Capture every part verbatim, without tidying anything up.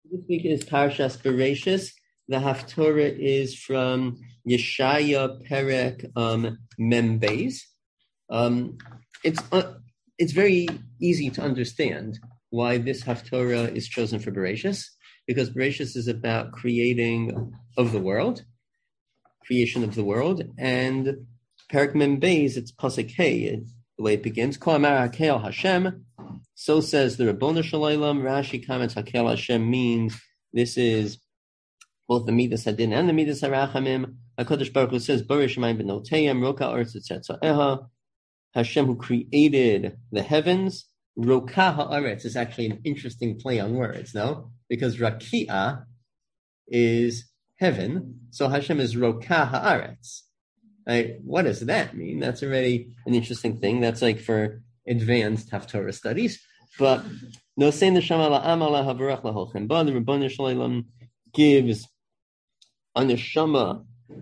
This week is Parashas Bereshis. The Haftorah is from Yeshaya Perek um, Mem Beis. Um, it's uh, it's very easy to understand why this Haftorah is chosen for Bereshis, because Bereshis is about creating of the world, creation of the world, and Perek Mem Beis, it's Pasuk Hey, the way it begins. Ko Amar Hakel Hashem. So says the Rabbonu Shalom. Rashi comments, Hakel Hashem means this is both the Midas Hadin and the Midas Harachamim. HaKadosh Baruch Hu says, Barish Shemayim B'noteiim, Roka Aretz Etzatzaeha. Hashem who created the heavens. Roka Ha'aretz is actually an interesting play on words, no? Because Raki'ah is heaven, so Hashem is Roka Ha'aretz. Right? What does that mean? That's already an interesting thing. That's like for advanced Haftorah studies, but no say the Shama Amala Havarach Laholchem. But the Rabbanu Shalom gives a neshama,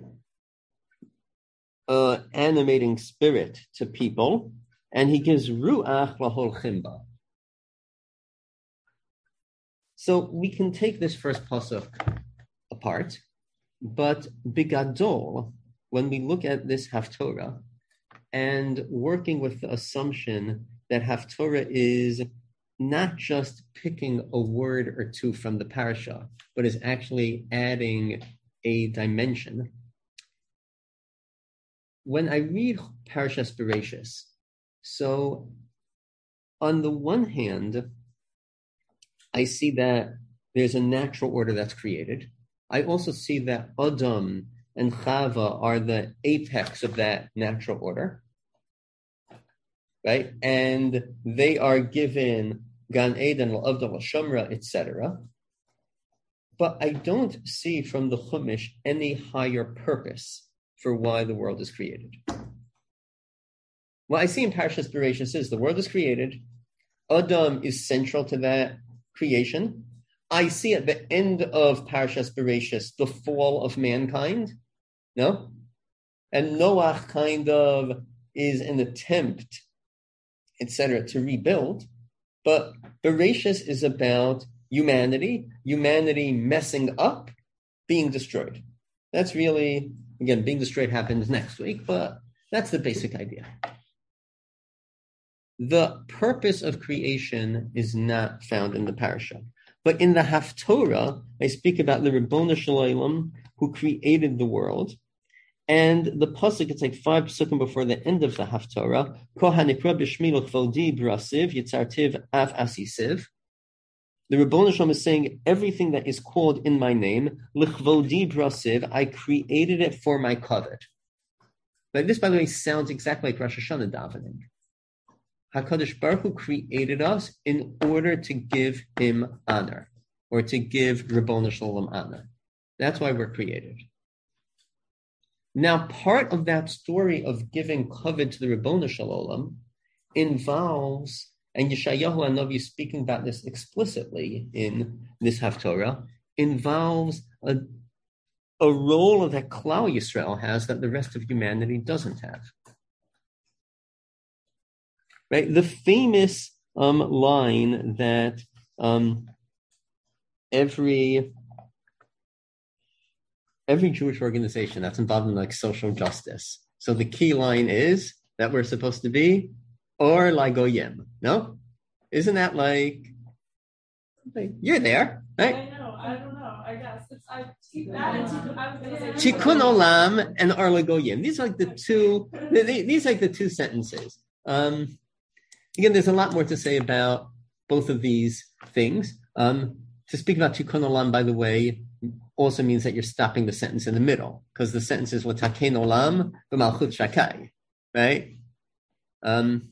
uh, animating spirit to people, and he gives Ruach Laholchem. So we can take this first pasuk apart, but bigadol, when we look at this Haftorah, and working with the assumption that Haftorah is not just picking a word or two from the parasha, but is actually adding a dimension. When I read Parashas Bereshis, so on the one hand, I see that there's a natural order that's created. I also see that Adam and Chava are the apex of that natural order. Right? And they are given Gan Eden, L'Avdal, Shamra, et cetera. But I don't see from the Chumash any higher purpose for why the world is created. What I see in Parashas Bereshis is the world is created. Adam is central to that creation. I see at the end of Parashas Bereshis the fall of mankind. No? And Noach kind of is an attempt, et cetera, to rebuild. But Bereshis is about humanity, humanity messing up, being destroyed. That's really, again, being destroyed happens next week, but that's the basic idea. The purpose of creation is not found in the parasha. But in the Haftorah, I speak about the Rabbonu Shalom who created the world. And the pasuk, it's like five pasukim before the end of the Haftorah. Kohanikra b'shmi l'chvoldi brasiv yitzartiv af asisiv. The Rabbonu Shalom is saying everything that is called in my name, l'chvoldi brasiv, I created it for my kavod. But this, by the way, sounds exactly like Rosh Hashanah davening. HaKadosh Baruch Hu created us in order to give him honor, or to give Rabbonu Shalom honor. That's why we're created. Now, part of that story of giving kavod to the Rabbonu Shalom involves, and Yeshayahu Hanavi is speaking about this explicitly in this Haftorah, involves a, a role that Klal Yisrael has that the rest of humanity doesn't have. Right? The famous um, line that um, every every Jewish organization that's involved in like social justice. So the key line is that we're supposed to be or lagoyim. No? Isn't that like, like you're there, right? I know. I don't know. I guess it's I keep that and I was gonna say Tikkun Olam and Or Lagoyim. These are like the two. These are like the two sentences. Um, again, there's a lot more to say about both of these things. Um, to speak about Tikkun Olam, by the way, also means that you're stopping the sentence in the middle, because the sentence is V'taken Olam v'malchut shakai, right? Um,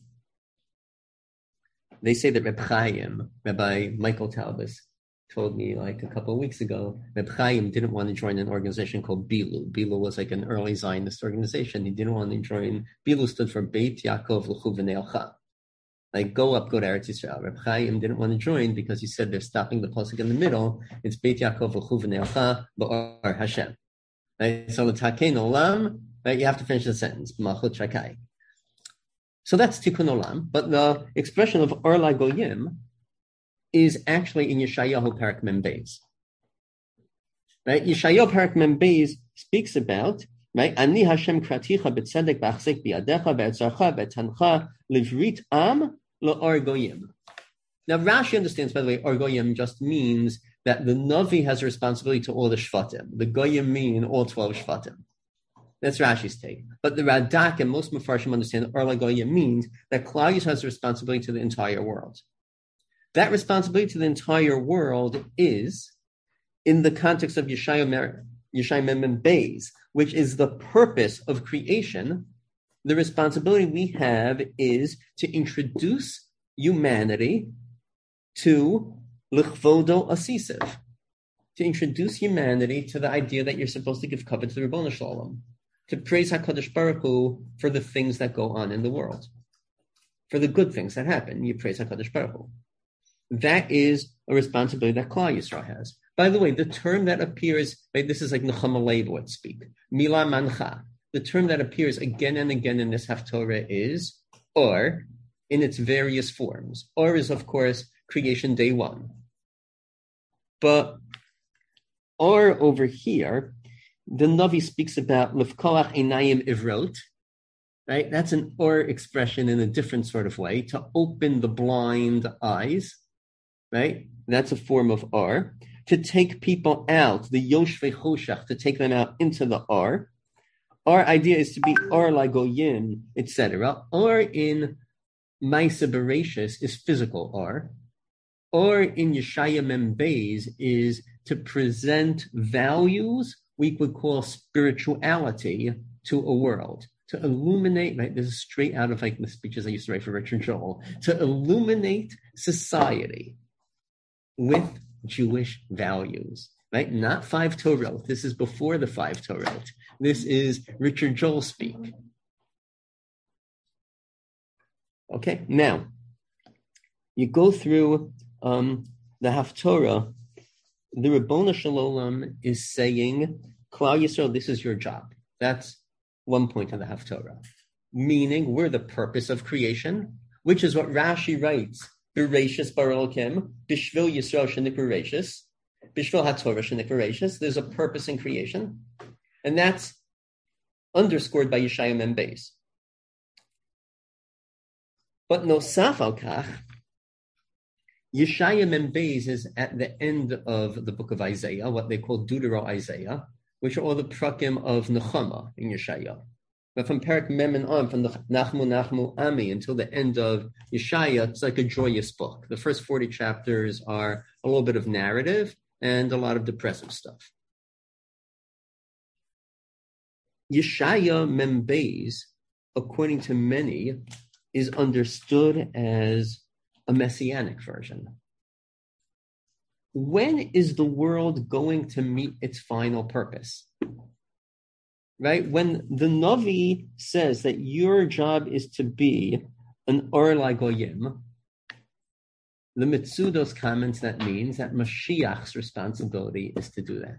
they say that Reb Chaim, Rabbi Michael Talbus, told me like a couple of weeks ago, Reb Chaim didn't want to join an organization called Bilu. Bilu was like an early Zionist organization. He didn't want to join. Bilu stood for Beit Yaakov L'chu V'nei Elcha. Like, go up, go to Eretz Yisrael. Reb Chaim didn't want to join because he said they're stopping the pasuk in the middle. It's Beit Yaakov L'chu V'nei Elcha B'or Hashem. Right? So the Takein Olam, right? You have to finish the sentence. Malchut Shakai. So that's Tikkun Olam. But the expression of Or Lagoyim is actually in Yeshayahu Parak Mem Beis. Right? Yeshayahu Parak Mem Beis speaks about, right? Ani Hashem kraticha b'tzedek b'achzik bi'adecha b'etzarcha b'tancha livrit am la'or goyim. Now Rashi understands, by the way, or goyim just means that the Navi has a responsibility to all the Shvatim. The goyim mean all twelve Shvatim. That's Rashi's take. But the Radak and most Mefarshim understand that Or Goyim means that Klal Yisrael has a responsibility to the entire world. That responsibility to the entire world is in the context of Yeshaya Mem Beis, which is the purpose of creation. The responsibility we have is to introduce humanity to L'chvodo Asisiv, to introduce humanity to the idea that you're supposed to give covet to the Ribono Shel Olam, to praise HaKadosh Baruch Hu for the things that go on in the world, for the good things that happen. You praise HaKadosh Baruch Hu. That is a responsibility that Klal Yisrael has. By the way, the term that appears, right, this is like Nechama Leibowitz speak, Mila Mancha. The term that appears again and again in this Haftorah is Or, in its various forms. Or is, of course, creation day one. But Or over here, the Navi speaks about Lefkoach Einayim Ivrot, right? That's an Or expression in a different sort of way, to open the blind eyes, right? That's a form of Or. To take people out, the Yoshvei Choshach, to take them out into the Or. Our idea is to be Or Lagoyim, et cetera. Or in Maisa Bereshis is physical Or. Or in Yeshaya Mem Beis is to present values we would call spirituality to a world, to illuminate, right? This is straight out of like the speeches I used to write for Richard Joel, to illuminate society with Jewish values, right? Not five Torot. This is before the five Torot. This is Richard Joel speak. Okay, now, you go through um, the Haftorah, the Ribono Shel Olam is saying, Klal Yisrael, this is your job. That's one point of the Haftorah. Meaning, we're the purpose of creation, which is what Rashi writes, Bereshis bar Elokim, Bishvil Yisrael shenik Bereshis, Bishvil HaTorah shenik Bereshis. There's a purpose in creation. And that's underscored by Yeshaya Mem Beis. But Nosaf al Kach, Yeshaya Mem Beis is at the end of the book of Isaiah, what they call Deutero Isaiah, which are all the prakim of Nechama in Yeshaya. But from Parak Mem and on, from the Nachmu Nachmu Ami until the end of Yeshaya, it's like a joyous book. The first forty chapters are a little bit of narrative and a lot of depressive stuff. Yeshaya Mem Beis, according to many, is understood as a messianic version. When is the world going to meet its final purpose? Right? When the Navi says that your job is to be an Or Lagoyim, the Mitzudos comments that means that Mashiach's responsibility is to do that.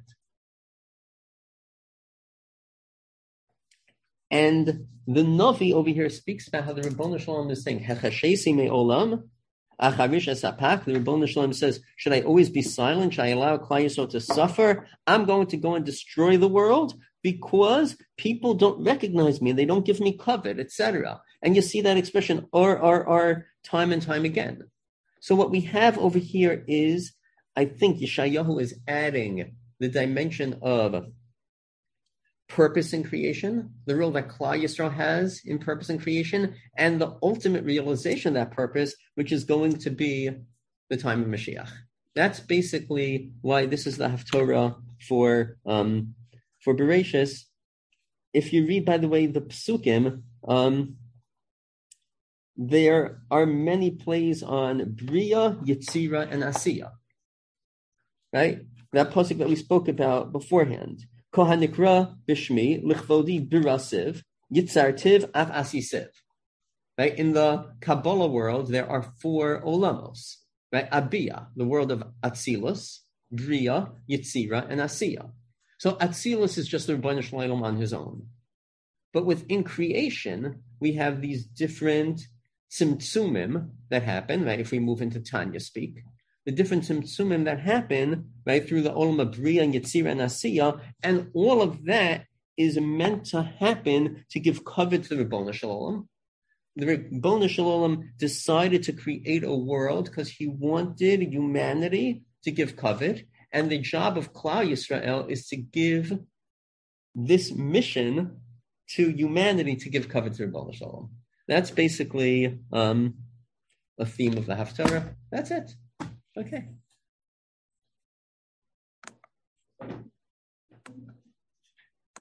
And the Navi over here speaks about how the Ribono Shel Olam is saying, Hechashesi me'olam, acharish esapak. The Ribono Shel Olam says, should I always be silent? Should I allow Klal Yisrael to suffer? I'm going to go and destroy the world because people don't recognize me and they don't give me covet, et cetera. And you see that expression, or, or, or, time and time again. So what we have over here is, I think Yeshayahu is adding the dimension of purpose in creation, the role that Klal Yisrael has in purpose in creation, and the ultimate realization of that purpose, which is going to be the time of Mashiach. That's basically why this is the Haftorah for um, for Bereshis. If you read, by the way, the Psukim, um, there are many plays on Bria, Yetzira, and Asiya. Right? That pasuk that we spoke about beforehand. Kohanikra bishmi lichvodi birasiv yitzartiv af asisiv. Right? In the Kabbalah world, there are four olamos. Right? Abia, the world of Atzilus, Bria, Yitzira, and Asiya. So Atzilus is just the Ribono Shel Olam on his own. But within creation, we have these different tzimtzumim that happen, right? If we move into Tanya speak, the different tzimtzumim that happen, right, through the Olam of Bria and Yetzirah and Asiya, and all of that is meant to happen to give cover to the Ribono Shel Olam. The Ribono Shel Olam decided to create a world because he wanted humanity to give covet, and the job of Klal Yisrael is to give this mission to humanity to give covet to Ribono Shel Olam. That's basically um, a theme of the Haftarah. That's it. Okay.